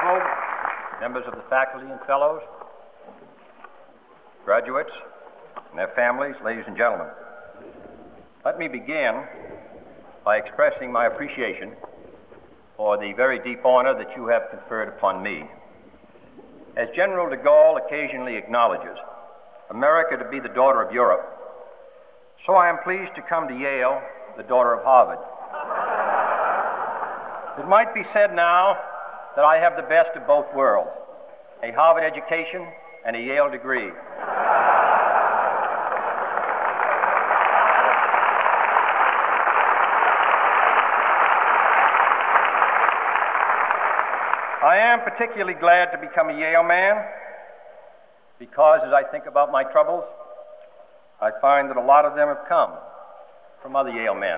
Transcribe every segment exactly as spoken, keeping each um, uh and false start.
Principal, members of the faculty and fellows, graduates, and their families, ladies and gentlemen. Let me begin by expressing my appreciation for the very deep honor that you have conferred upon me. As General de Gaulle occasionally acknowledges America to be the daughter of Europe, so I am pleased to come to Yale, the daughter of Harvard. It might be said now that I have the best of both worlds, a Harvard education and a Yale degree. I am particularly glad to become a Yale man because as I think about my troubles, I find that a lot of them have come from other Yale men.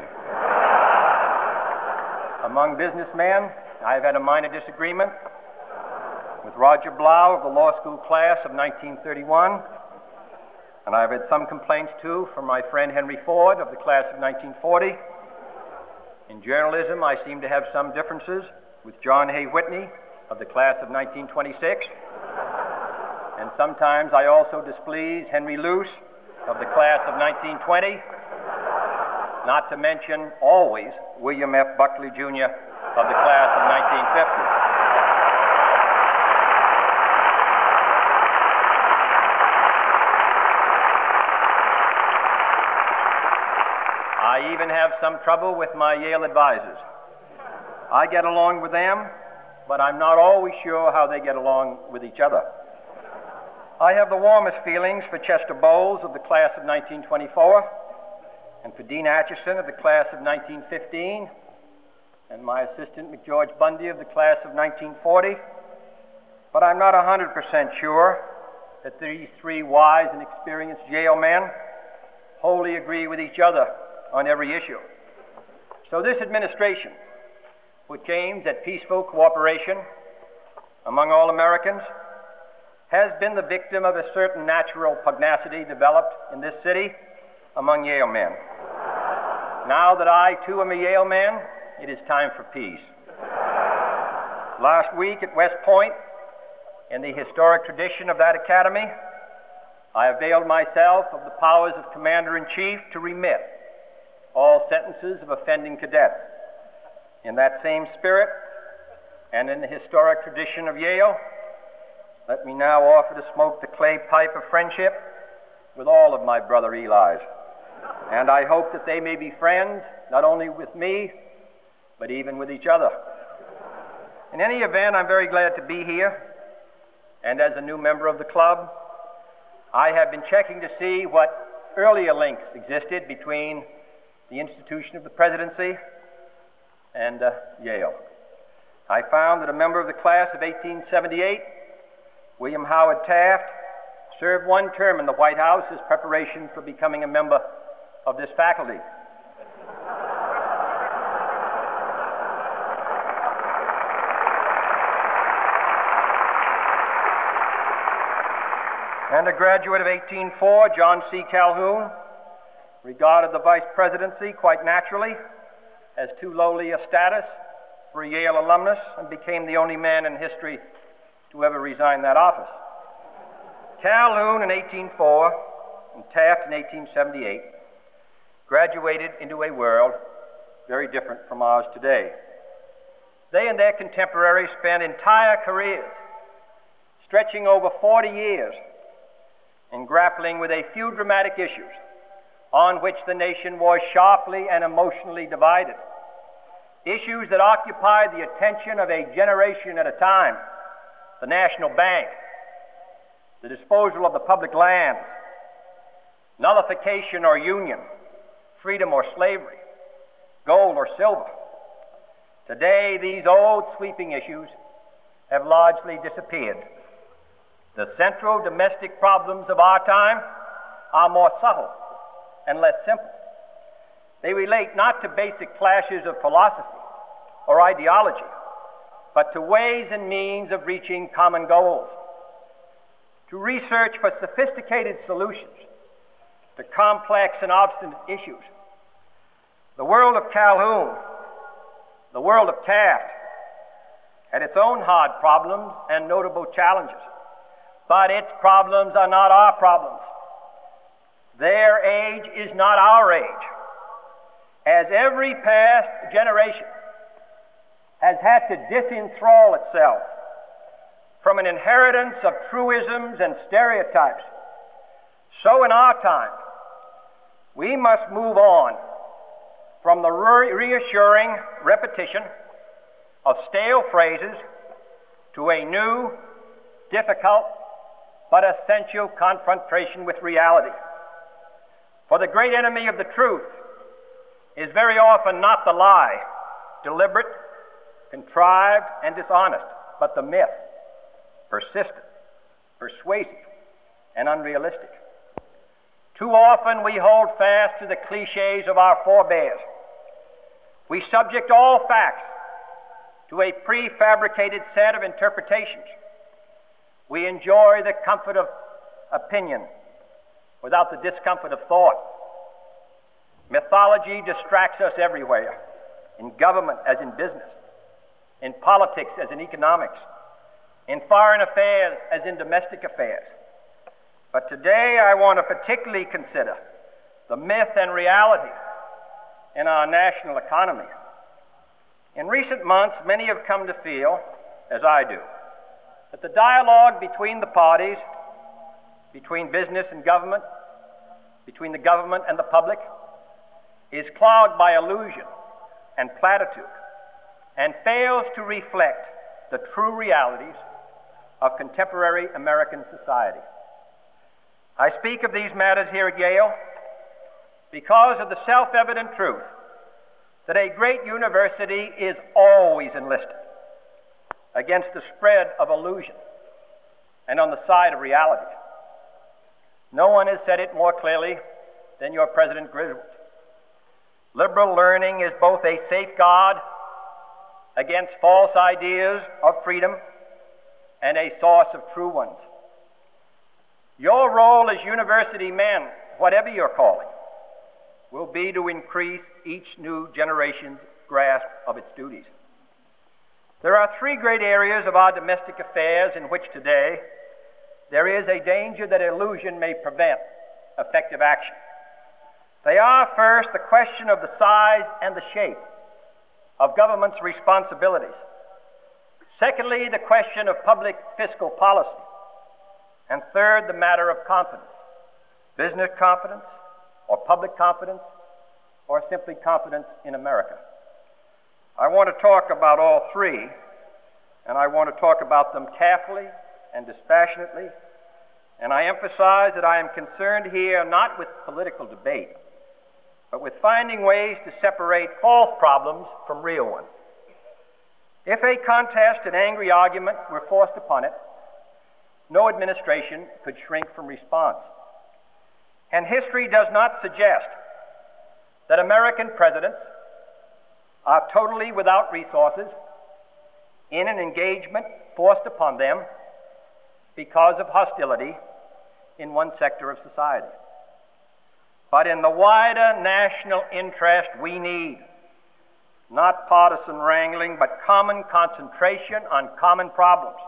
Among businessmen, I have had a minor disagreement with Roger Blau of the law school class of nineteen thirty-one, and I've had some complaints too from my friend Henry Ford of the class of nineteen forty. In journalism, I seem to have some differences with John Hay Whitney of the class of nineteen twenty-six, and sometimes I also displease Henry Luce of the class of nineteen twenty, not to mention always William F. Buckley, Junior of the class of nineteen fifty. I even have some trouble with my Yale advisors. I get along with them, but I'm not always sure how they get along with each other. I have the warmest feelings for Chester Bowles of the class of nineteen twenty-four, and for Dean Acheson of the class of nineteen fifteen, and my assistant McGeorge Bundy of the class of nineteen forty, but I'm not one hundred percent sure that these three wise and experienced Yale men wholly agree with each other on every issue. So this administration, which aims at peaceful cooperation among all Americans, has been the victim of a certain natural pugnacity developed in this city among Yale men. Now that I, too, am a Yale man, it is time for peace. Last week at West Point, in the historic tradition of that academy, I availed myself of the powers of Commander-in-Chief to remit all sentences of offending cadets. In that same spirit, and in the historic tradition of Yale, let me now offer to smoke the clay pipe of friendship with all of my brother Elis. And I hope that they may be friends, not only with me, but even with each other. In any event, I'm very glad to be here. And as a new member of the club, I have been checking to see what earlier links existed between the institution of the presidency and uh, Yale. I found that a member of the class of eighteen seventy-eight, William Howard Taft, served one term in the White House as preparation for becoming a member of this faculty. And a graduate of eighteen oh four, John C. Calhoun, regarded the vice presidency quite naturally as too lowly a status for a Yale alumnus and became the only man in history to ever resign that office. Calhoun in eighteen oh four and Taft in eighteen seventy-eight graduated into a world very different from ours today. They and their contemporaries spent entire careers stretching over forty years in grappling with a few dramatic issues on which the nation was sharply and emotionally divided. Issues that occupied the attention of a generation at a time: the National Bank, the disposal of the public lands, nullification or union, freedom or slavery, gold or silver. Today, these old sweeping issues have largely disappeared. The central domestic problems of our time are more subtle and less simple. They relate not to basic clashes of philosophy or ideology, but to ways and means of reaching common goals, to research for sophisticated solutions to complex and obstinate issues. The world of Calhoun, the world of Taft, had its own hard problems and notable challenges, but its problems are not our problems. Their age is not our age, as every past generation has had to disenthrall itself from an inheritance of truisms and stereotypes. So in our time, we must move on from the re- reassuring repetition of stale phrases to a new, difficult, but essential confrontation with reality. For the great enemy of the truth is very often not the lie, deliberate, contrived, and dishonest, but the myth, persistent, persuasive, and unrealistic. Too often we hold fast to the cliches of our forebears. We subject all facts to a prefabricated set of interpretations. We enjoy the comfort of opinion without the discomfort of thought. Mythology distracts us everywhere, in government as in business, in politics as in economics, in foreign affairs as in domestic affairs. But today I want to particularly consider the myth and reality in our national economy. In recent months, many have come to feel, as I do, that the dialogue between the parties, between business and government, between the government and the public, is clogged by illusion and platitude and fails to reflect the true realities of contemporary American society. I speak of these matters here at Yale because of the self-evident truth that a great university is always enlisted against the spread of illusion and on the side of reality. No one has said it more clearly than your President Griswold. Liberal learning is both a safeguard against false ideas of freedom and a source of true ones. Your role as university men, whatever your calling, will be to increase each new generation's grasp of its duties. There are three great areas of our domestic affairs in which today there is a danger that illusion may prevent effective action. They are, first, the question of the size and the shape of government's responsibilities. Secondly, the question of public fiscal policy. And third, the matter of confidence. Business confidence, or public confidence, or simply confidence in America. I want to talk about all three, and I want to talk about them carefully and dispassionately, and I emphasize that I am concerned here not with political debate, but with finding ways to separate false problems from real ones. If a contest and angry argument were forced upon it, no administration could shrink from response. And history does not suggest that American presidents are totally without resources in an engagement forced upon them because of hostility in one sector of society. But in the wider national interest, we need not partisan wrangling, but common concentration on common problems.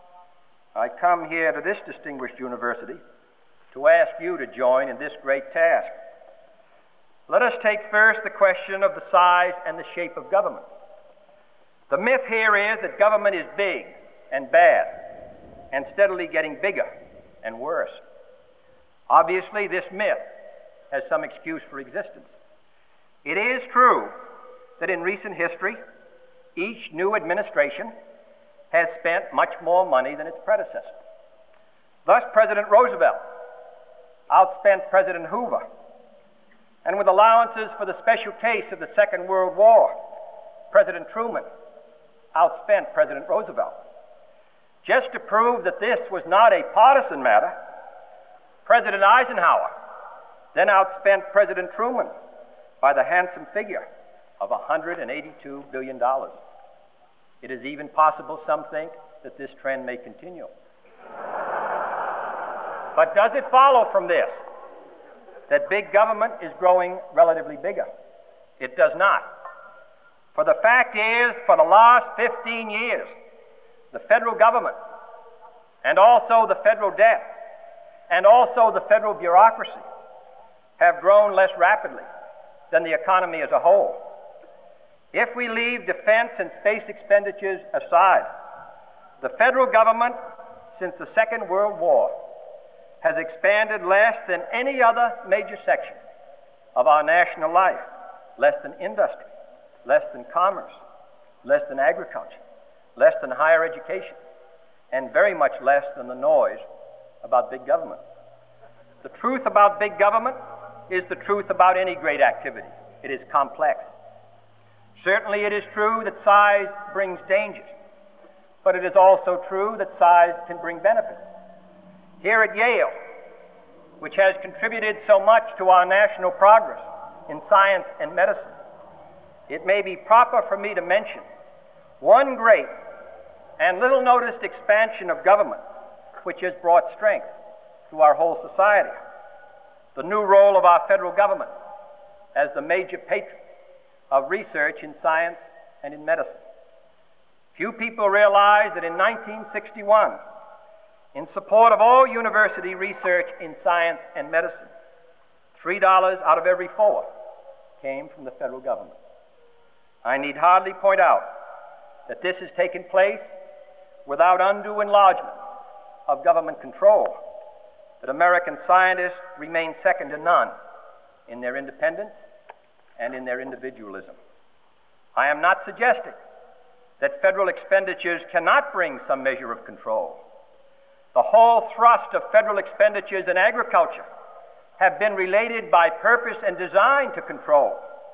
I come here to this distinguished university to ask you to join in this great task. Let us take first the question of the size and the shape of government. The myth here is that government is big and bad and steadily getting bigger and worse. Obviously, this myth has some excuse for existence. It is true that in recent history, each new administration has spent much more money than its predecessor. Thus, President Roosevelt outspent President Hoover, and with allowances for the special case of the Second World War, President Truman outspent President Roosevelt. Just to prove that this was not a partisan matter, President Eisenhower then outspent President Truman by the handsome figure of one hundred eighty-two billion dollars. It is even possible, some think, that this trend may continue. But does it follow from this that big government is growing relatively bigger? It does not. For the fact is, for the last fifteen years, the federal government, and also the federal debt, and also the federal bureaucracy have grown less rapidly than the economy as a whole. If we leave defense and space expenditures aside, the federal government, since the Second World War, has expanded less than any other major section of our national life, less than industry, less than commerce, less than agriculture, less than higher education, and very much less than the noise about big government. The truth about big government is the truth about any great activity. It is complex. Certainly it is true that size brings dangers, but it is also true that size can bring benefits. Here at Yale, which has contributed so much to our national progress in science and medicine, it may be proper for me to mention one great and little noticed expansion of government which has brought strength to our whole society: the new role of our federal government as the major patron of research in science and in medicine. Few people realize that in nineteen sixty-one, in support of all university research in science and medicine, three dollars out of every four came from the federal government. I need hardly point out that this has taken place without undue enlargement of government control, that American scientists remain second to none in their independence and in their individualism. I am not suggesting that federal expenditures cannot bring some measure of control. The whole thrust of federal expenditures in agriculture have been related by purpose and design to control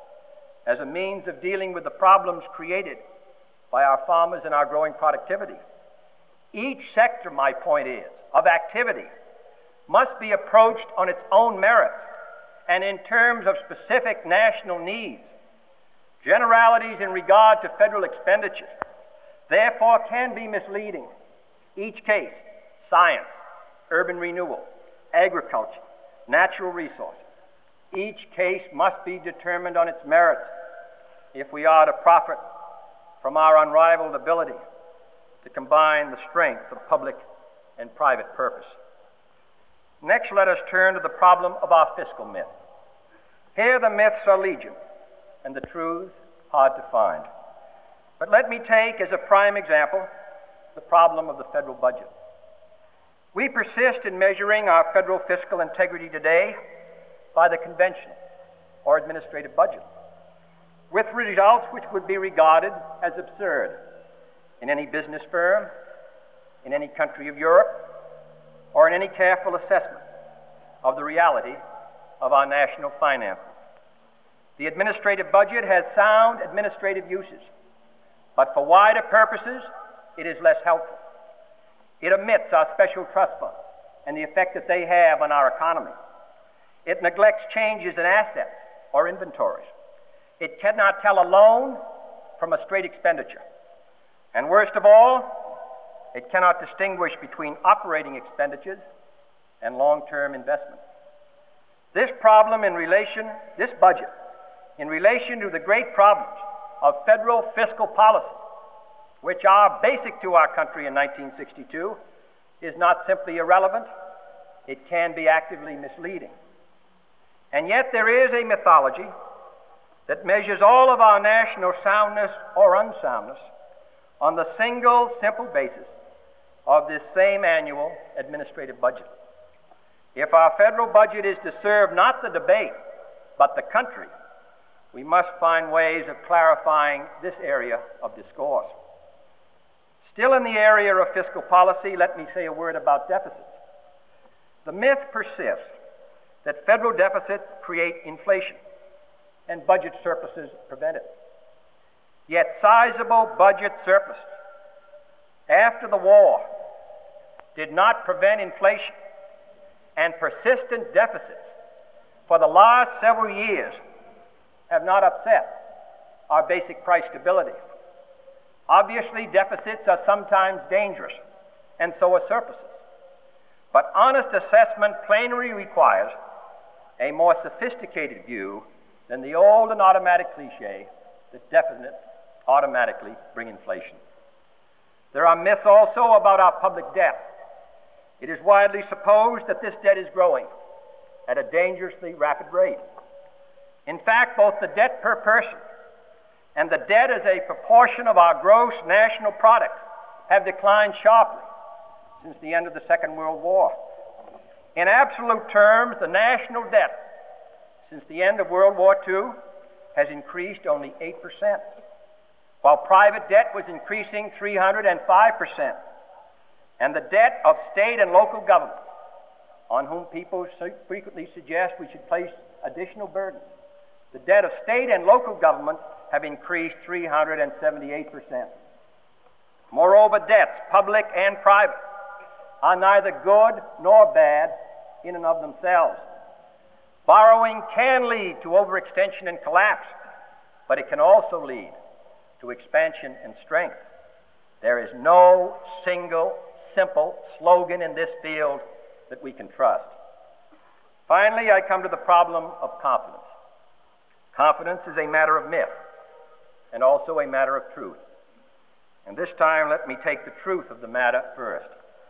as a means of dealing with the problems created by our farmers and our growing productivity. Each sector, my point is, of activity must be approached on its own merits and in terms of specific national needs. Generalities in regard to federal expenditures, therefore, can be misleading. Each case, science, urban renewal, agriculture, natural resources, each case must be determined on its merits if we are to profit from our unrivaled ability to combine the strength of public and private purpose. Next, let us turn to the problem of our fiscal myth. Here the myths are legion, and the truths hard to find. But let me take as a prime example the problem of the federal budget. We persist in measuring our federal fiscal integrity today by the conventional or administrative budget, with results which would be regarded as absurd in any business firm, in any country of Europe, or in any careful assessment of the reality of our national finances. The administrative budget has sound administrative uses, but for wider purposes, it is less helpful. It omits our special trust funds and the effect that they have on our economy. It neglects changes in assets or inventories. It cannot tell a loan from a straight expenditure. And worst of all, it cannot distinguish between operating expenditures and long-term investments. This problem in relation, this budget, in relation to the great problems of federal fiscal policy, which are basic to our country in nineteen sixty-two, is not simply irrelevant, it can be actively misleading. And yet there is a mythology that measures all of our national soundness or unsoundness on the single, simple basis of this same annual administrative budget. If our federal budget is to serve not the debate, but the country, we must find ways of clarifying this area of discourse. Still in the area of fiscal policy, let me say a word about deficits. The myth persists that federal deficits create inflation and budget surpluses prevent it. Yet sizable budget surpluses after the war did not prevent inflation, and persistent deficits for the last several years have not upset our basic price stability. Obviously, deficits are sometimes dangerous, and so are surpluses. But honest assessment plainly requires a more sophisticated view than the old and automatic cliche that deficits automatically bring inflation. There are myths also about our public debt. It is widely supposed that this debt is growing at a dangerously rapid rate. In fact, both the debt per person and the debt as a proportion of our gross national product have declined sharply since the end of the Second World War. In absolute terms, the national debt since the end of World War Two has increased only eight percent, while private debt was increasing three hundred five percent. And the debt of state and local governments, on whom people so frequently suggest we should place additional burdens, the debt of state and local governments have increased three hundred seventy-eight percent. Moreover, debts, public and private, are neither good nor bad in and of themselves. Borrowing can lead to overextension and collapse, but it can also lead to expansion and strength. There is no single, simple slogan in this field that we can trust. Finally, I come to the problem of confidence. Confidence is a matter of myth and also a matter of truth. And this time, let me take the truth of the matter first.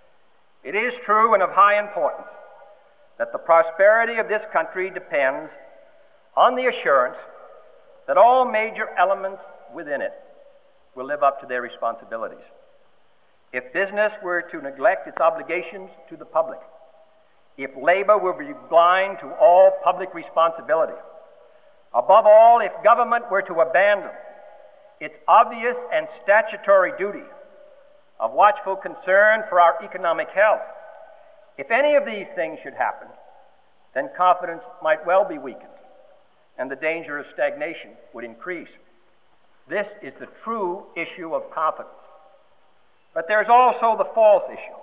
It is true and of high importance that the prosperity of this country depends on the assurance that all major elements within it will live up to their responsibilities. If business were to neglect its obligations to the public, if labor were to be blind to all public responsibility, above all, if government were to abandon its obvious and statutory duty of watchful concern for our economic health, if any of these things should happen, then confidence might well be weakened, and the danger of stagnation would increase. This is the true issue of confidence. But there's also the false issue,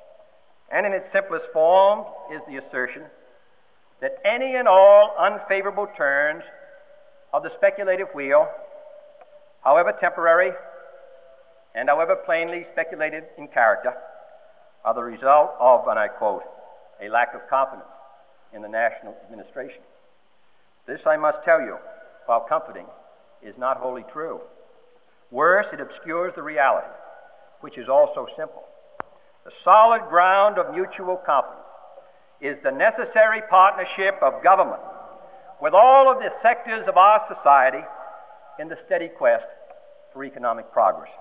and in its simplest form is the assertion that any and all unfavorable turns of the speculative wheel, however temporary and however plainly speculated in character, are the result of, and I quote, a lack of confidence in the national administration. This, I must tell you, while comforting, is not wholly true. Worse, it obscures the reality, which is also simple. The solid ground of mutual confidence is the necessary partnership of government with all of the sectors of our society in the steady quest for economic progress.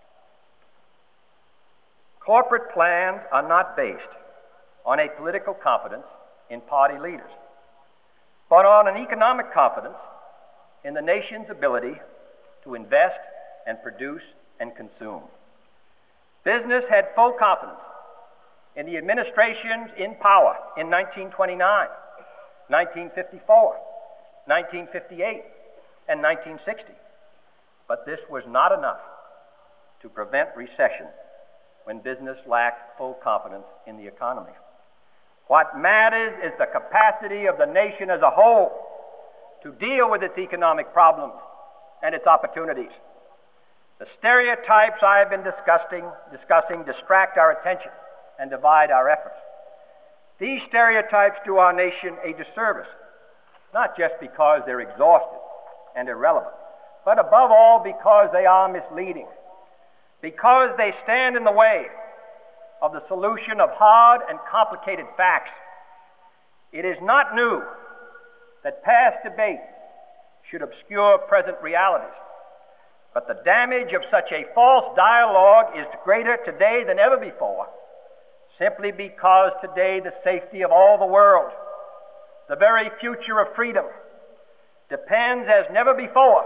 Corporate plans are not based on a political confidence in party leaders, but on an economic confidence in the nation's ability to invest and produce and consume. Business had full confidence in the administrations in power in nineteen twenty-nine, nineteen fifty-four, nineteen fifty-eight, and nineteen sixty. But this was not enough to prevent recession when business lacked full confidence in the economy. What matters is the capacity of the nation as a whole to deal with its economic problems and its opportunities. The stereotypes I have been discussing, discussing distract our attention and divide our efforts. These stereotypes do our nation a disservice, not just because they're exhausted and irrelevant, but above all because they are misleading, because they stand in the way of the solution of hard and complicated facts. It is not new that past debate should obscure present realities, but the damage of such a false dialogue is greater today than ever before, simply because today the safety of all the world, the very future of freedom, depends as never before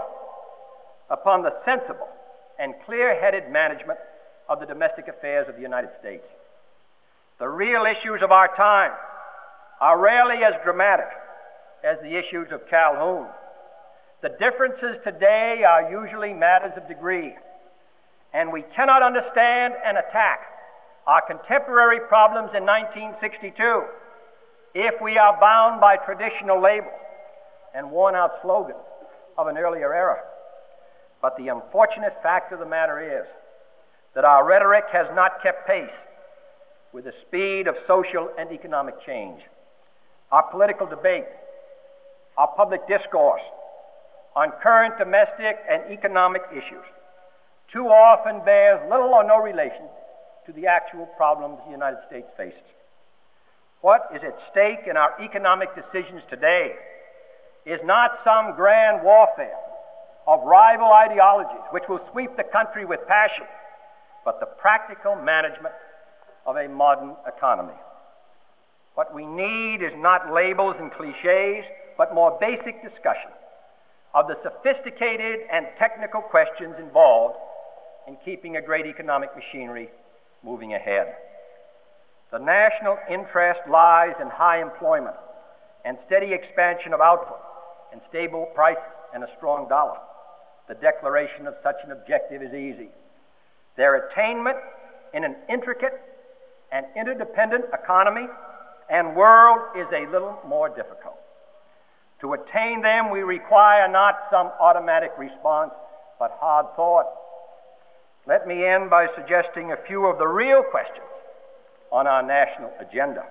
upon the sensible and clear-headed management of the domestic affairs of the United States. The real issues of our time are rarely as dramatic as the issues of Calhoun. The differences today are usually matters of degree, and we cannot understand and attack our contemporary problems in nineteen sixty-two if we are bound by traditional labels and worn-out slogans of an earlier era. But the unfortunate fact of the matter is that our rhetoric has not kept pace with the speed of social and economic change. Our political debate, our public discourse on current domestic and economic issues too often bears little or no relation to the actual problems the United States faces. What is at stake in our economic decisions today is not some grand warfare of rival ideologies which will sweep the country with passion, but the practical management of a modern economy. What we need is not labels and cliches, but more basic discussion of the sophisticated and technical questions involved in keeping a great economic machinery moving ahead. The national interest lies in high employment and steady expansion of output and stable prices and a strong dollar. The declaration of such an objective is easy. Their attainment in an intricate and interdependent economy and world is a little more difficult. To attain them, we require not some automatic response, but hard thought. Let me end by suggesting a few of the real questions on our national agenda.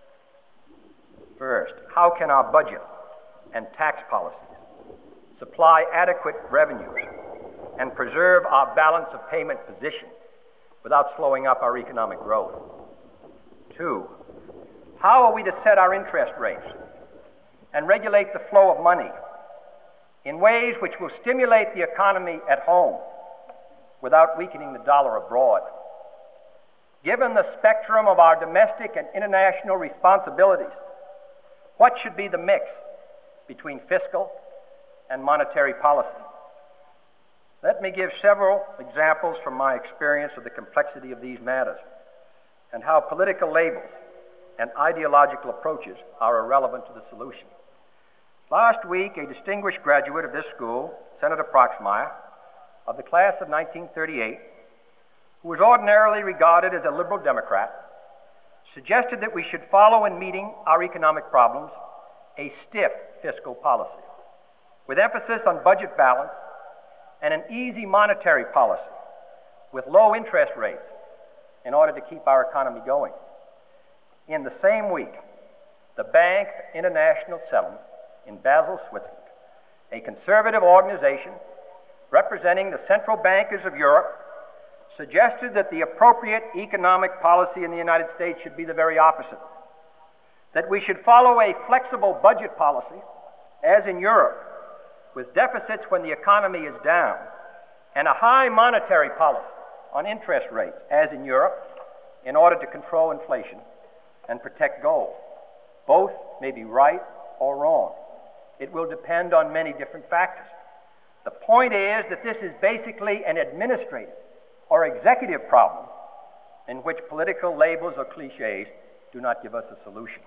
First, how can our budget and tax policies supply adequate revenues and preserve our balance of payment position without slowing up our economic growth? Two, how are we to set our interest rates and regulate the flow of money in ways which will stimulate the economy at home without weakening the dollar abroad? Given the spectrum of our domestic and international responsibilities, what should be the mix between fiscal and monetary policy? Let me give several examples from my experience of the complexity of these matters and how political labels and ideological approaches are irrelevant to the solution. Last week, a distinguished graduate of this school, Senator Proxmire, of the class of nineteen thirty-eight, who was ordinarily regarded as a liberal Democrat, suggested that we should follow in meeting our economic problems a stiff fiscal policy, with emphasis on budget balance and an easy monetary policy with low interest rates in order to keep our economy going. In the same week, the Bank for International Settlement in Basel, Switzerland, a conservative organization representing the central bankers of Europe, suggested that the appropriate economic policy in the United States should be the very opposite, that we should follow a flexible budget policy, as in Europe, with deficits when the economy is down, and a high monetary policy on interest rates, as in Europe, in order to control inflation and protect gold. Both may be right or wrong. It will depend on many different factors. The point is that this is basically an administrative or executive problem in which political labels or cliches do not give us a solution.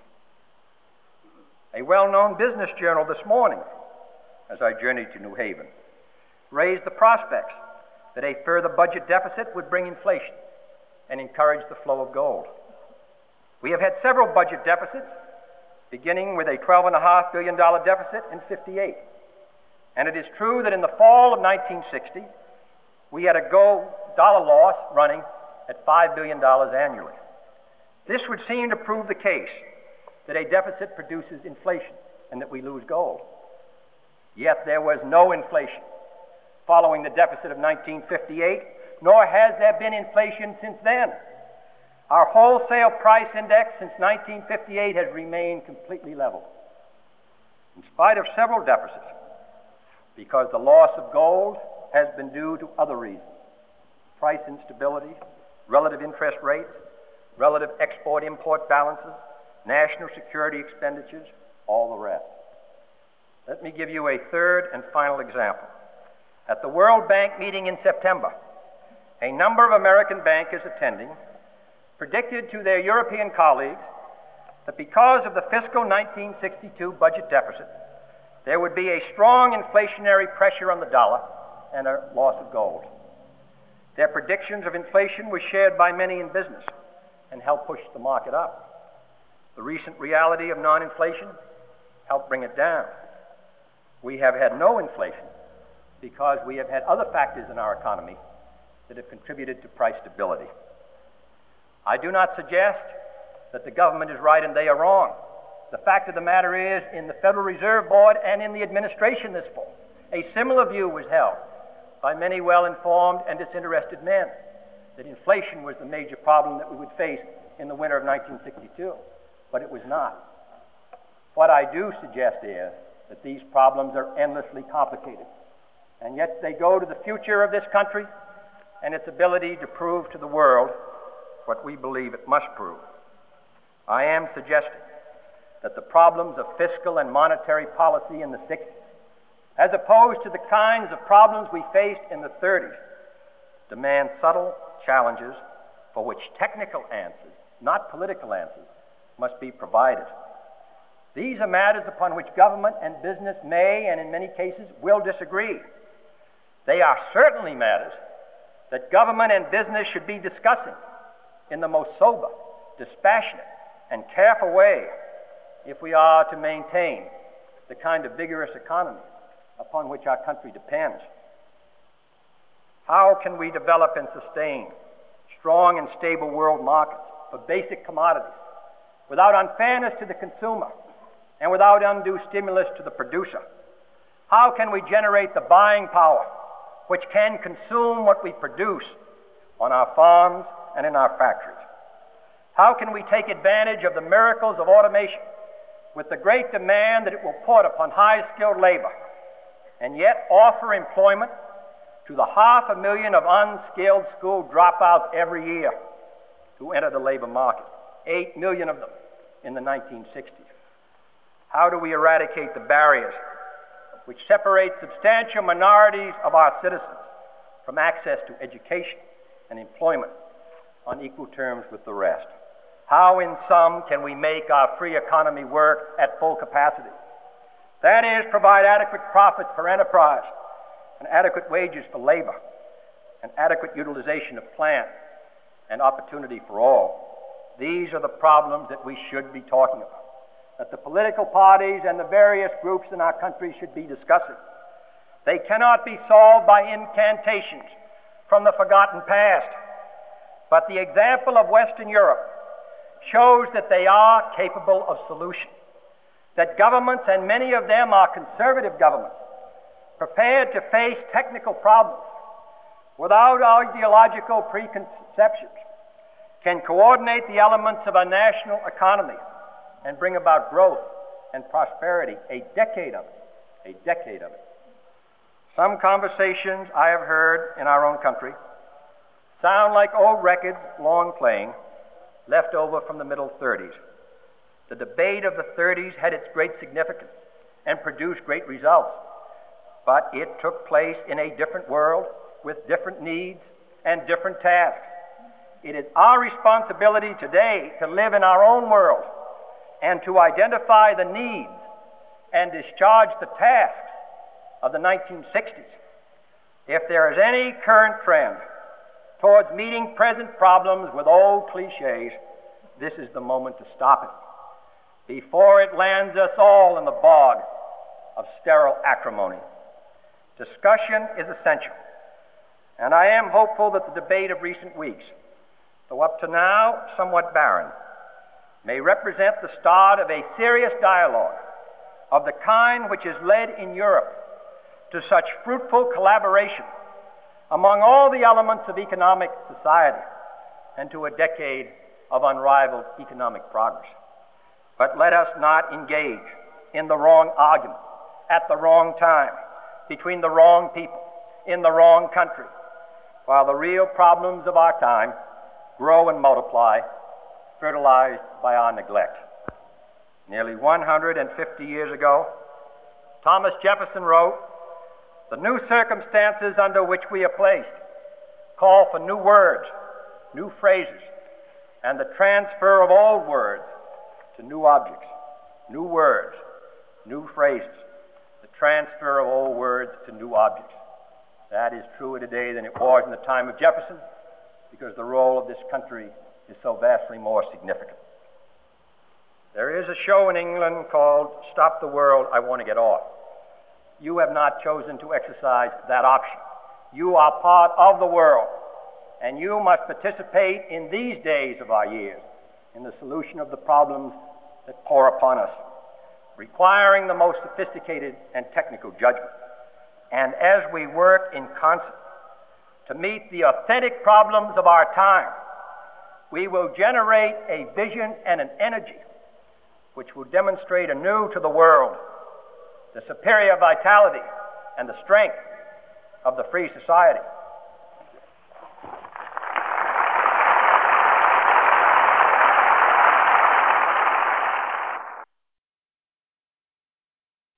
A well-known business journal this morning, as I journeyed to New Haven, raised the prospects that a further budget deficit would bring inflation and encourage the flow of gold. We have had several budget deficits, beginning with a twelve point five billion dollars deficit in fifty-eight. And it is true that in the fall of nineteen sixty, we had a gold dollar loss running at five billion dollars annually. This would seem to prove the case that a deficit produces inflation and that we lose gold. Yet there was no inflation following the deficit of nineteen fifty-eight, nor has there been inflation since then. Our wholesale price index since nineteen fifty-eight has remained completely level, in spite of several deficits, because the loss of gold has been due to other reasons: price instability, relative interest rates, relative export-import balances, national security expenditures, all the rest. Let me give you a third and final example. At the World Bank meeting in September, a number of American bankers attending predicted to their European colleagues that because of the fiscal nineteen sixty-two budget deficit, there would be a strong inflationary pressure on the dollar and a loss of gold. Their predictions of inflation were shared by many in business and helped push the market up. The recent reality of non-inflation helped bring it down. We have had no inflation because we have had other factors in our economy that have contributed to price stability. I do not suggest that the government is right and they are wrong. The fact of the matter is, in the Federal Reserve Board and in the administration this fall, a similar view was held. by many well-informed and disinterested men that inflation was the major problem that we would face in the winter of nineteen sixty-two, but it was not. What I do suggest is that these problems are endlessly complicated, and yet they go to the future of this country and its ability to prove to the world what we believe it must prove. I am suggesting that the problems of fiscal and monetary policy in the sixties, as opposed to the kinds of problems we faced in the thirties, demand subtle challenges for which technical answers, not political answers, must be provided. These are matters upon which government and business may, and in many cases, will disagree. They are certainly matters that government and business should be discussing in the most sober, dispassionate, and careful way if we are to maintain the kind of vigorous economy upon which our country depends. How can we develop and sustain strong and stable world markets for basic commodities without unfairness to the consumer and without undue stimulus to the producer? How can we generate the buying power which can consume what we produce on our farms and in our factories? How can we take advantage of the miracles of automation with the great demand that it will put upon high-skilled labor, and yet offer employment to the half a million of unskilled school dropouts every year who enter the labor market, eight million of them in the nineteen sixties? How do we eradicate the barriers which separate substantial minorities of our citizens from access to education and employment on equal terms with the rest? How, in sum, can we make our free economy work at full capacity? That is, provide adequate profits for enterprise, and adequate wages for labor, and adequate utilization of plant, and opportunity for all. These are the problems that we should be talking about, that the political parties and the various groups in our country should be discussing. They cannot be solved by incantations from the forgotten past, but the example of Western Europe shows that they are capable of solution, that governments, and many of them are conservative governments, prepared to face technical problems without ideological preconceptions, can coordinate the elements of a national economy and bring about growth and prosperity, a decade of it, a decade of it. Some conversations I have heard in our own country sound like old records long playing, left over from the middle thirties. The debate of the thirties had its great significance and produced great results, but it took place in a different world with different needs and different tasks. It is our responsibility today to live in our own world and to identify the needs and discharge the tasks of the nineteen sixties. If there is any current trend towards meeting present problems with old cliches, this is the moment to stop it before it lands us all in the bog of sterile acrimony. Discussion is essential, and I am hopeful that the debate of recent weeks, though up to now somewhat barren, may represent the start of a serious dialogue of the kind which has led in Europe to such fruitful collaboration among all the elements of economic society and to a decade of unrivaled economic progress. But let us not engage in the wrong argument at the wrong time between the wrong people in the wrong country, while the real problems of our time grow and multiply, fertilized by our neglect. Nearly one hundred fifty years ago, Thomas Jefferson wrote, "The new circumstances under which we are placed call for new words, new phrases, and the transfer of old words to new objects." New words, new phrases, the transfer of old words to new objects. That is truer today than it was in the time of Jefferson, because the role of this country is so vastly more significant. There is a show in England called Stop the World, I Want to Get Off. You have not chosen to exercise that option. You are part of the world, and you must participate in these days of our years in the solution of the problems that pour upon us, requiring the most sophisticated and technical judgment. And as we work in concert to meet the authentic problems of our time, we will generate a vision and an energy which will demonstrate anew to the world the superior vitality and the strength of the free society.